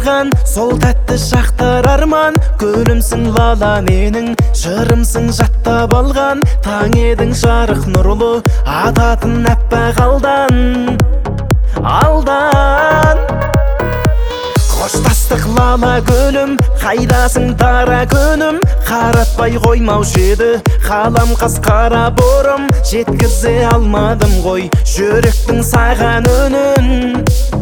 қалған, сол тәтті шақтар арман. Гүлімсің лала менің, жырымсың жаттап алған. Таң едің жарық нұрлы, ататын әппақ алдан. Қоштастық лала гүлім, қайдасың дара күнім. Қаратпай қоймаушы еді қалам қасқара борым. Жеткізе алмадым ғой жүректің саған үнін.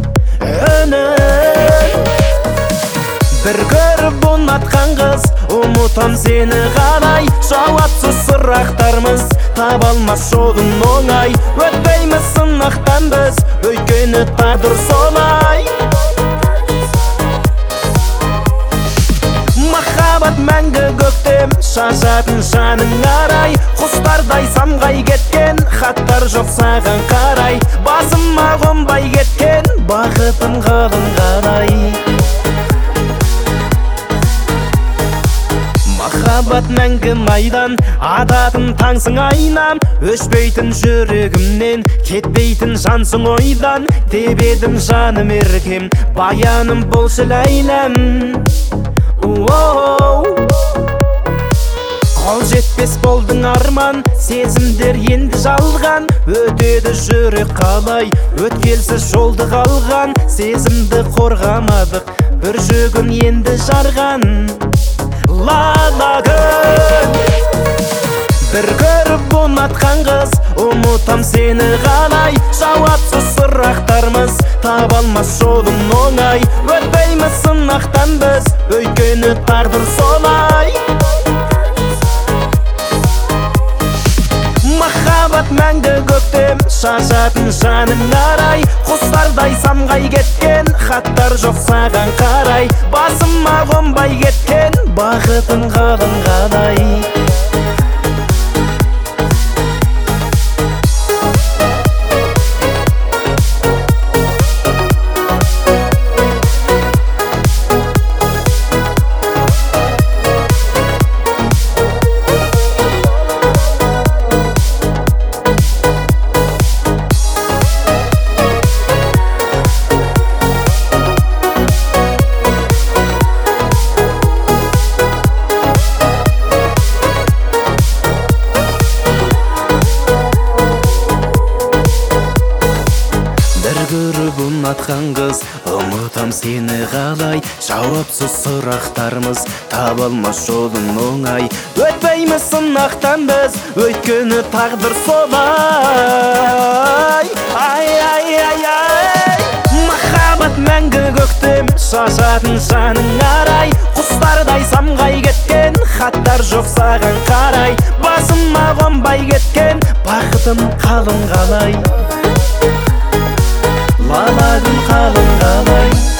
Бір көріп ұнатқан қыз, ұмытам сені қалай. Жауапсыз сұрақтарымыз таба алмас жолын оңай. Өтпейміз сынақтан біз, өйткені тағдыр солай. Махаббат мәңгі көктем, шашатын жаның арай. Құстардай самғай кеткен, хаттар жоқ саған қарай. Басыма қонбай кеткен, бақытым қалың қалай. Махаббат мәңгі майдан, адатын таңсың айнам. Өшпейтін жүрегімнен, кетпейтін жансың ойдан. Тебедім жаным еркем, баяным болшы ләйләм. Қол жетпес болдың арман, сезімдер енді жалған. Өтеді жүрек қалай, өткелсіз жолды қалған. Сезімді қорғамадық, бір жүгін енді жарған. Лала күн, бір көріп ұнатқан қыз, ұмытам сені қалай. Жауапсыз сұрақтарымыз таба алмас жолын оңай. Өтпейміз сынақтан біз, өйткені тағдыр солай. Махаббат мәңгі көктем, шашатын жаның арай. Құстардай самғай кеткен, хаттар жоқ саған қарай. Басыма қонбай кеткен, бақытым қалың қалай. Көріп ұнатқан қыз, ұмытам сені қалай. Жауапсыз сұрақтарымыз таба алмас жолын оңай. Өтпейміз сынақтан біз, өйткені тағдыр солай. Махаббат мәңгі көктем, шашатын жаның арай. Құстардай самғай кеткен, хаттар жоқ саған қарай. Басыма қонбай кеткен, бақытым қалың қалай. Лала күн қалың қалай.